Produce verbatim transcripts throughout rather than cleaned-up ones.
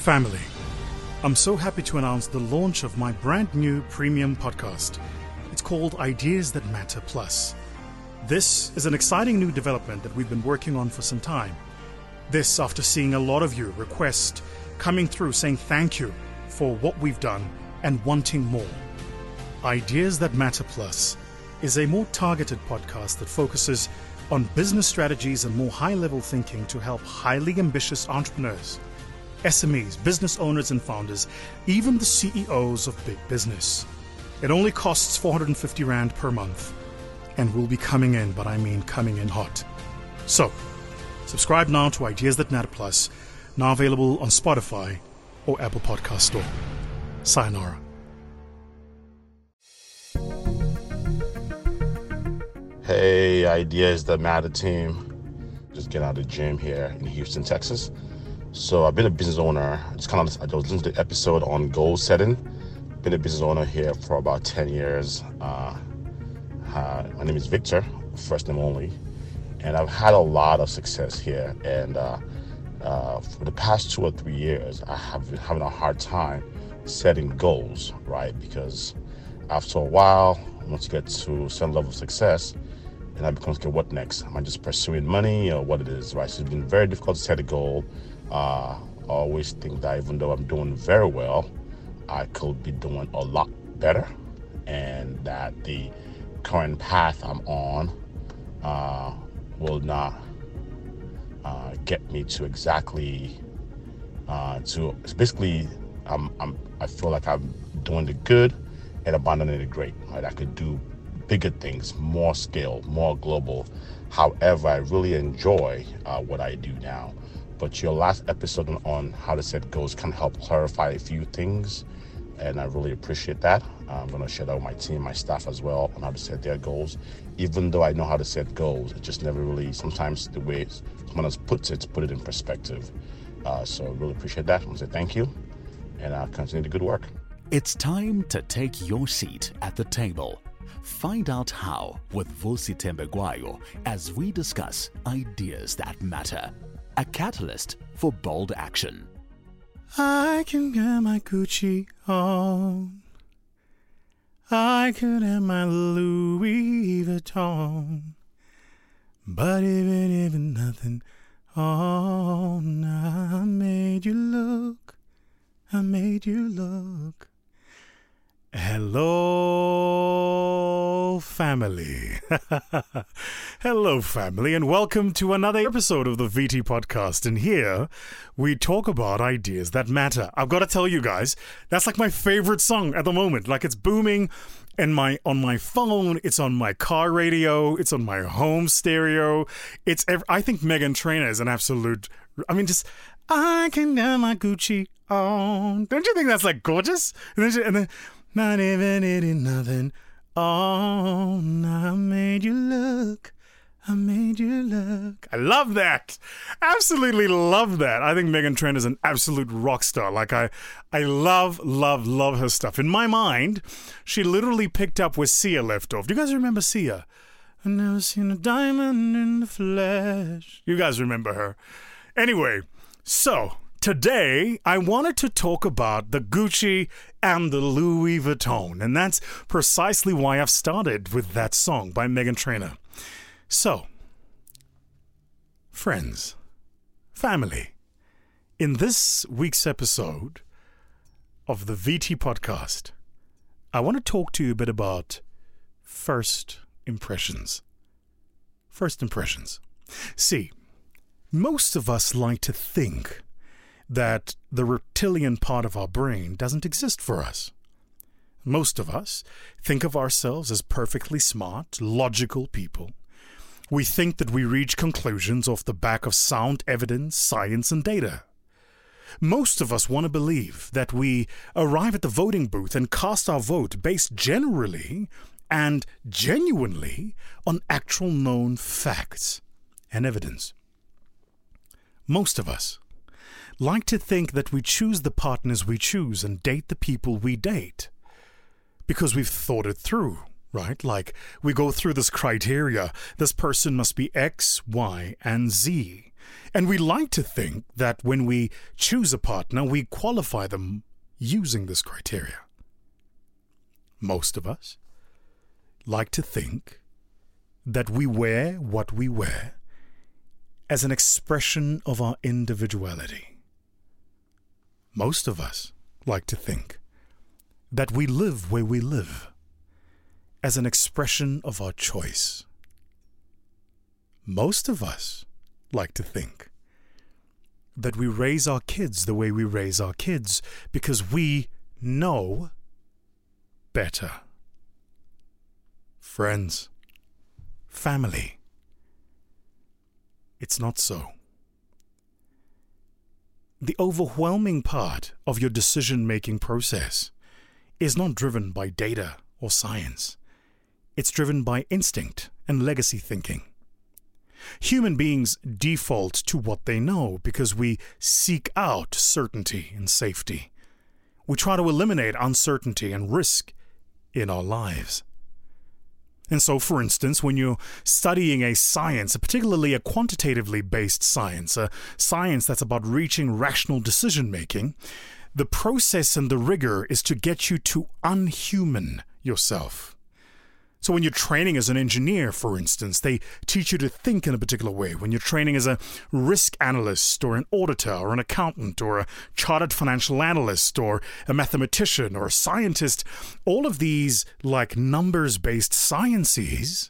Family, I'm so happy to announce the launch of my brand new premium podcast. It's called Ideas That Matter Plus. This is an exciting new development that we've been working on for some time. This after seeing a lot of you request coming through saying thank you for what we've done and wanting more. Ideas That Matter Plus is a more targeted podcast that focuses on business strategies and more high-level thinking to help highly ambitious entrepreneurs, S M Es, business owners and founders, even the C E Os of big business. It only costs four hundred fifty rand per month and will be coming in, but I mean coming in hot. So, subscribe now to Ideas That Matter Plus, now available on Spotify or Apple Podcast Store. Sayonara. Hey, Ideas That Matter team. Just getting out of the gym here in Houston, Texas. So I've been a business owner. Just kind of, I was listening to the episode on goal setting. Been a business owner here for about ten years. Uh, uh, my name is Victor, first name only. And I've had a lot of success here. And uh, uh, for the past two or three years, I have been having a hard time setting goals, right? Because after a while, once you get to a certain level of success, and I becomes, okay, what next? Am I just pursuing money or what it is, right? So it's been very difficult to set a goal. Uh, I always think that even though I'm doing very well, I could be doing a lot better, and that the current path I'm on uh, will not uh, get me to exactly uh, to. It's basically, I'm, I'm, I feel like I'm doing the good and abandoning the great. Right? I could do bigger things, more scale, more global. However, I really enjoy uh, what I do now. But your last episode on how to set goals can help clarify a few things, and I really appreciate that. I'm going to share that with my team, my staff as well, on how to set their goals. Even though I know how to set goals, it just never really, sometimes the way someone else puts it, to put it in perspective. Uh, so I really appreciate that. I want to say thank you, and I'll continue the good work. It's time to take your seat at the table. Find out how with Vusi Tembegwayo as we discuss ideas that matter. A catalyst for bold action. I can get my Gucci on. I could have my Louis Vuitton. But even if nothing on, I made you look. I made you look. Hello, family. Hello, family, and welcome to another episode of the V T Podcast. And here, we talk about ideas that matter. I've got to tell you guys, that's like my favorite song at the moment. Like, it's booming in my on my phone, it's on my car radio, it's on my home stereo. It's ev- I think Meghan Trainor is an absolute, I mean, just, I can get my Gucci on. Don't you think that's, like, gorgeous? And then, she, and then not even needing nothing on. I made you look. I made you look. I love that. Absolutely love that. I think Meghan Trainor is an absolute rock star. Like, I, I love, love, love her stuff. In my mind, she literally picked up where Sia left off. Do you guys remember Sia? I've never seen a diamond in the flesh. You guys remember her. Anyway, so today, I wanted to talk about the Gucci and the Louis Vuitton, and that's precisely why I've started with that song by Meghan Trainor. So, friends, family, in this week's episode of the V T Podcast, I want to talk to you a bit about first impressions. First impressions. See, most of us like to think that the reptilian part of our brain doesn't exist for us. Most of us think of ourselves as perfectly smart, logical people. We think that we reach conclusions off the back of sound evidence, science, and data. Most of us want to believe that we arrive at the voting booth and cast our vote based generally and genuinely on actual known facts and evidence. Most of us like to think that we choose the partners we choose and date the people we date because we've thought it through, right? Like, we go through this criteria. This person must be X, Y, and Z. And we like to think that when we choose a partner, we qualify them using this criteria. Most of us like to think that we wear what we wear as an expression of our individuality. Most of us like to think that we live where we live as an expression of our choice. Most of us like to think that we raise our kids the way we raise our kids because we know better. Friends, family, it's not so. The overwhelming part of your decision-making process is not driven by data or science. It's driven by instinct and legacy thinking. Human beings default to what they know because we seek out certainty and safety. We try to eliminate uncertainty and risk in our lives. And so, for instance, when you're studying a science, particularly a quantitatively based science, a science that's about reaching rational decision-making, the process and the rigor is to get you to unhuman yourself. So when you're training as an engineer, for instance, they teach you to think in a particular way. When you're training as a risk analyst or an auditor or an accountant or a chartered financial analyst or a mathematician or a scientist, all of these like numbers-based sciences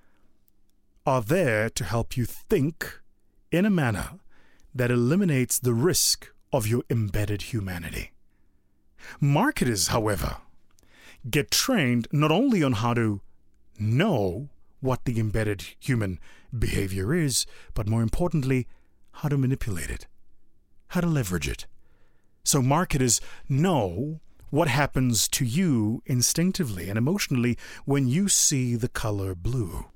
are there to help you think in a manner that eliminates the risk of your embedded humanity. Marketers, however, get trained not only on how to know what the embedded human behavior is, but more importantly, how to manipulate it, how to leverage it. So marketers know what happens to you instinctively and emotionally when you see the color blue.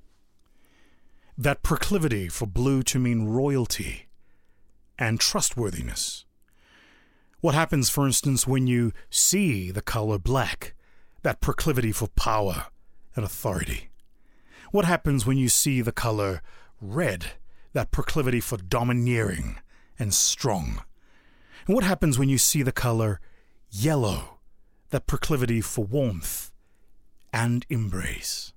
That proclivity for blue to mean royalty and trustworthiness. What happens, for instance, when you see the color black? That proclivity for power and authority. What happens when you see the color red? That proclivity for domineering and strong. And what happens when you see the color yellow? That proclivity for warmth and embrace.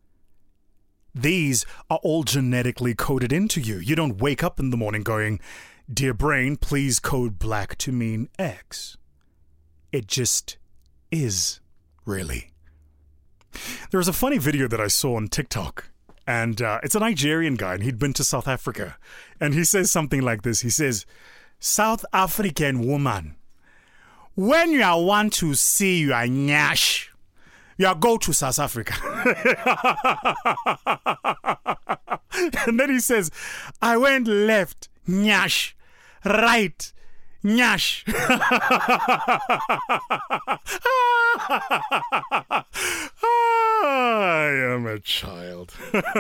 These are all genetically coded into you. You don't wake up in the morning going, "Dear brain, please code black to mean X." It just is, really. There was a funny video that I saw on TikTok, and uh, it's a Nigerian guy, and he'd been to South Africa, and he says something like this. He says, "South African woman, when you are want to see your nyash, you are go to South Africa." And then he says, "I went left, nyash, right, nyash." I am a child.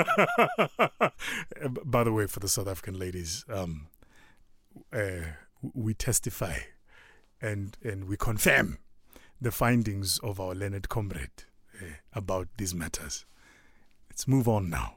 By the way, for the South African ladies, um, uh, we testify and, and we confirm the findings of our learned comrade uh, about these matters. Let's move on now.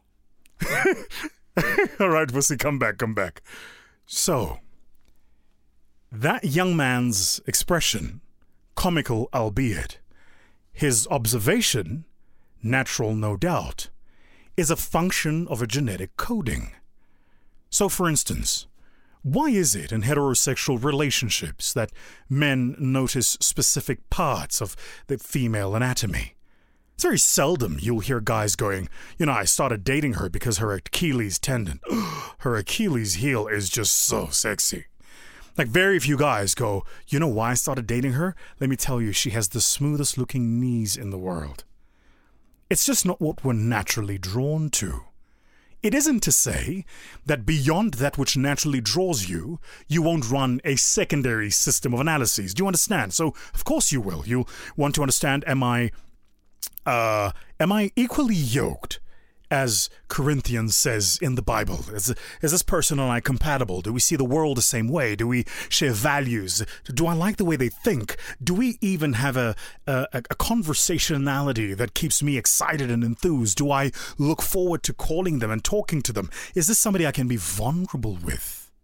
All right, Vusi, come back, come back. So, that young man's expression, comical albeit, his observation, natural no doubt, is a function of a genetic coding. So, for instance, why is it in heterosexual relationships that men notice specific parts of the female anatomy? It's very seldom you'll hear guys going, you know, I started dating her because her Achilles tendon, her Achilles heel is just so sexy. Like, very few guys go, you know why I started dating her? Let me tell you, she has the smoothest looking knees in the world. It's just not what we're naturally drawn to. It isn't to say that beyond that which naturally draws you, you won't run a secondary system of analyses. Do you understand? So, of course you will. You'll want to understand, am I, uh, am I equally yoked? As Corinthians says in the Bible, is, is this person and I compatible? Do we see the world the same way? Do we share values? Do I like the way they think? Do we even have a, a, a conversationality that keeps me excited and enthused? Do I look forward to calling them and talking to them? Is this somebody I can be vulnerable with?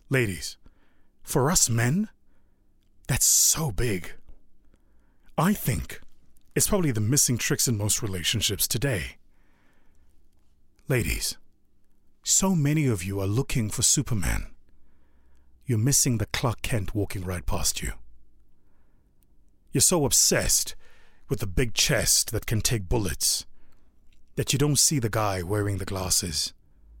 Ladies, for us men, that's so big. I think it's probably the missing tricks in most relationships today. Ladies, so many of you are looking for Superman. You're missing the Clark Kent walking right past you. You're so obsessed with the big chest that can take bullets that you don't see the guy wearing the glasses.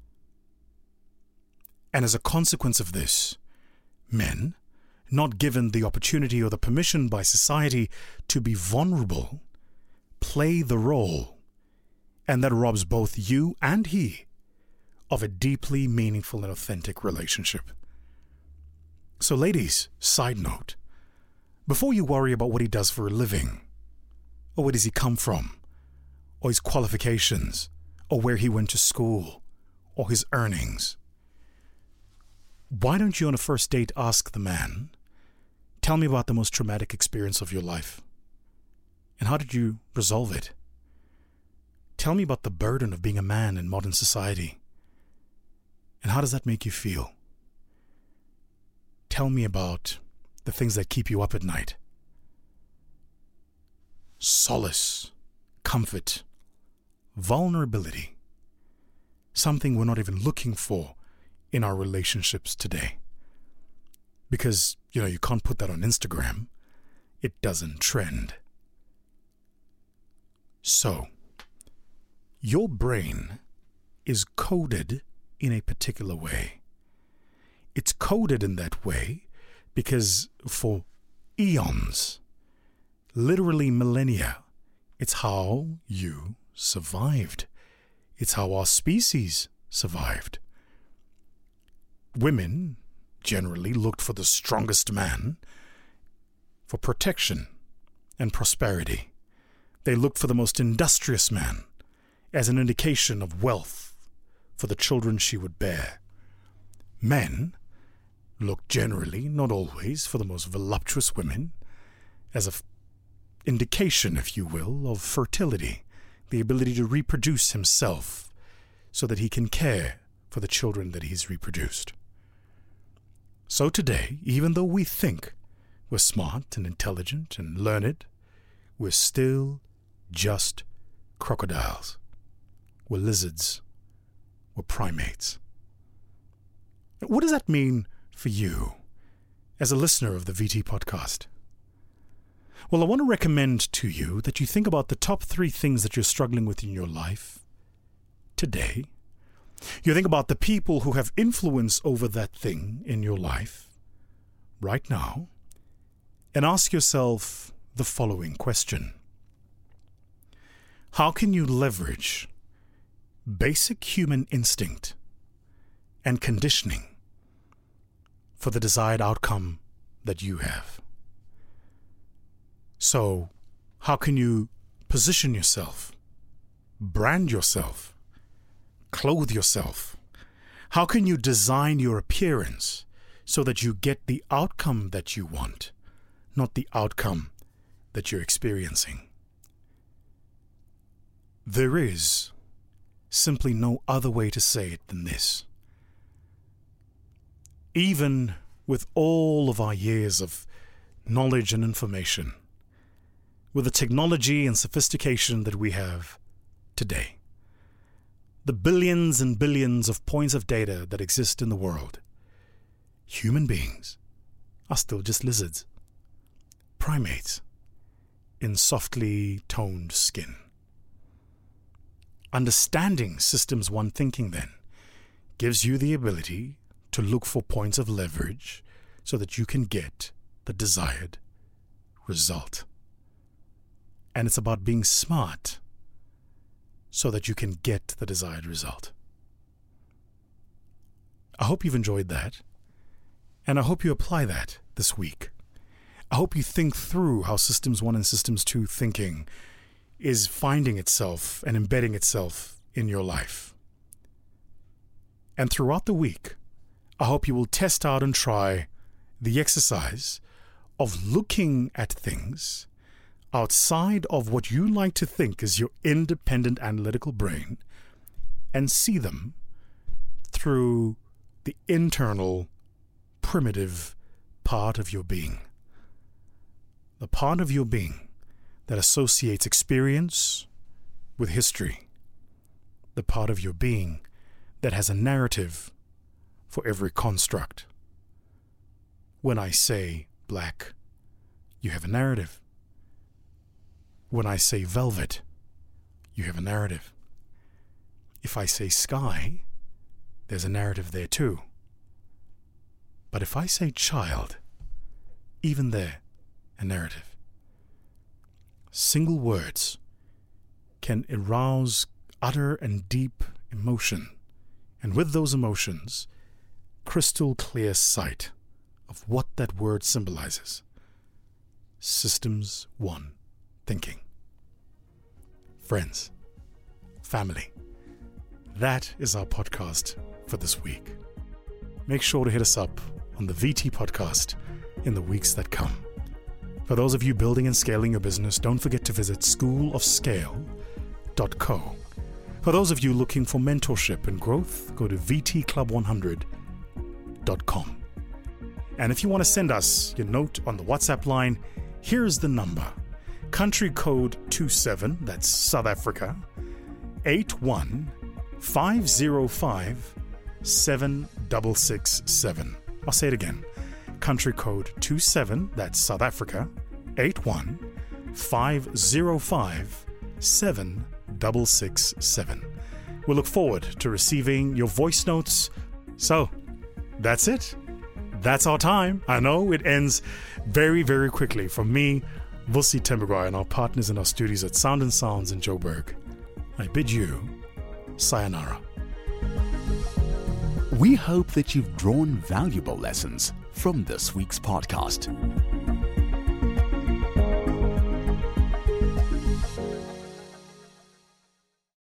And as a consequence of this, men, not given the opportunity or the permission by society to be vulnerable, play the role, and that robs both you and he of a deeply meaningful and authentic relationship. So ladies, side note, before you worry about what he does for a living, or where does he come from, or his qualifications, or where he went to school, or his earnings, why don't you on a first date ask the man, tell me about the most traumatic experience of your life, and how did you resolve it? Tell me about the burden of being a man in modern society, and how does that make you feel? Tell me about the things that keep you up at night. Solace, comfort, vulnerability, something we're not even looking for in our relationships today. Because, you know, you can't put that on Instagram. It doesn't trend. So, your brain is coded in a particular way. It's coded in that way because for eons, literally millennia, it's how you survived. It's how our species survived. Women generally looked for the strongest man for protection and prosperity. They looked for the most industrious man as an indication of wealth for the children she would bear. Men looked generally, not always, for the most voluptuous women as an f- indication, if you will, of fertility, the ability to reproduce himself so that he can care for the children that he's reproduced. So today, even though we think we're smart and intelligent and learned, we're still just crocodiles. We're lizards. We're primates. What does that mean for you as a listener of the V T podcast? Well, I want to recommend to you that you think about the top three things that you're struggling with in your life today. You think about the people who have influence over that thing in your life right now, and ask yourself the following question. How can you leverage basic human instinct and conditioning for the desired outcome that you have? So, how can you position yourself, brand yourself, clothe yourself? How can you design your appearance so that you get the outcome that you want, not the outcome that you're experiencing? There is simply no other way to say it than this. Even with all of our years of knowledge and information, with the technology and sophistication that we have today, the billions and billions of points of data that exist in the world, human beings are still just lizards, primates in softly toned skin. Understanding systems one thinking then gives you the ability to look for points of leverage so that you can get the desired result. And it's about being smart so that you can get the desired result. I hope you've enjoyed that, and I hope you apply that this week. I hope you think through how Systems one and Systems two thinking is finding itself and embedding itself in your life. And throughout the week, I hope you will test out and try the exercise of looking at things outside of what you like to think is your independent analytical brain and see them through the internal primitive part of your being. The part of your being that associates experience with history. The part of your being that has a narrative for every construct. When I say black, you have a narrative. When I say velvet, you have a narrative. If I say sky, there's a narrative there too. But if I say child, even there, a narrative. Single words can arouse utter and deep emotion, and with those emotions, crystal clear sight of what that word symbolizes. Systems one thinking. Friends, family, that is our podcast for this week. Make sure to hit us up on the V T podcast in the weeks that come. For those of you building and scaling your business, don't forget to visit school of scale dot co. For those of you looking for mentorship and growth, go to v t club one hundred dot com. And if you want to send us your note on the WhatsApp line, here's the number. Country code two seven, that's South Africa, eight one five zero five seven six six seven. I'll say it again. Country code two seven, that's South Africa, eight one five zero five seven six six seven. We look forward to receiving your voice notes. So, that's it. That's our time. I know it ends very, very quickly. From me, Vusi Tembagwayo, and our partners in our studios at Sound and Sounds in Joburg, I bid you sayonara. We hope that you've drawn valuable lessons from this week's podcast.